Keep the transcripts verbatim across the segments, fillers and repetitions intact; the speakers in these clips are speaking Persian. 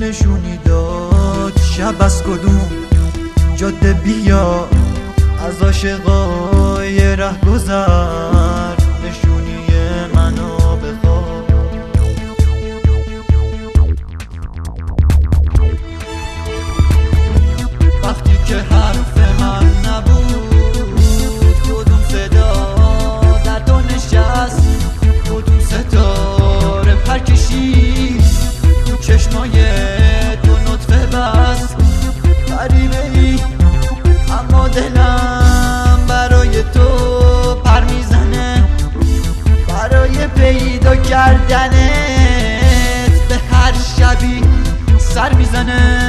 نشونی داد شب از کدوم جاده بیا از عاشقای ره گذر نشونی منو بخواد. وقتی که حرف من نبود کدوم صدا در تو نشست، کدوم ستاره پر کشید تو چشمای تو نطفه بست. غریبه ای اما دلم برای تو پر میزنه، برای پیدا کردنت به هر شبی سر میزنه.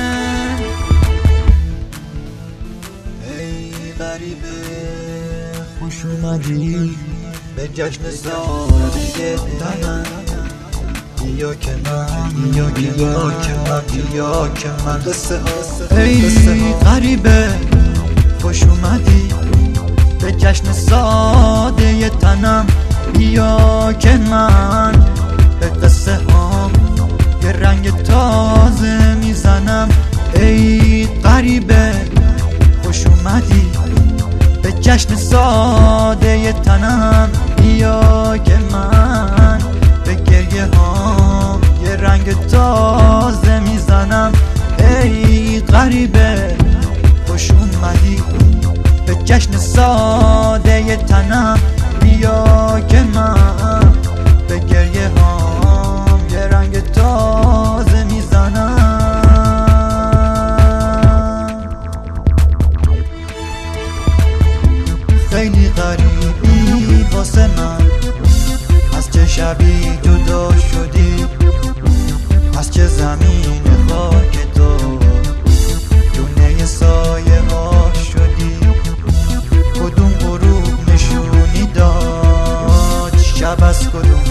ای غریبه خوش اومدی به جشن سالگی من، بیا که من بیا که من بیا که من قصه ها. ای غریبه خوش اومدی به جشن ساده تنم، بیا که من به قصه ها یه رنگ تازه میزنم. ای غریبه خوش اومدی به جشن ساده تنم، بیا که من به گریه ها یه رنگ تازه میزنم. ای غریبه خوش اومدی به جشن ساده تنم، بیا که من به گریه ها یه رنگ تازه میزنم. خیلی غریبی واسه من، از چه شبی جدا شدی، از چه زمین خاک تو دونه سایه ها شدی. کدوم غروب نشونی داد شب از کدوم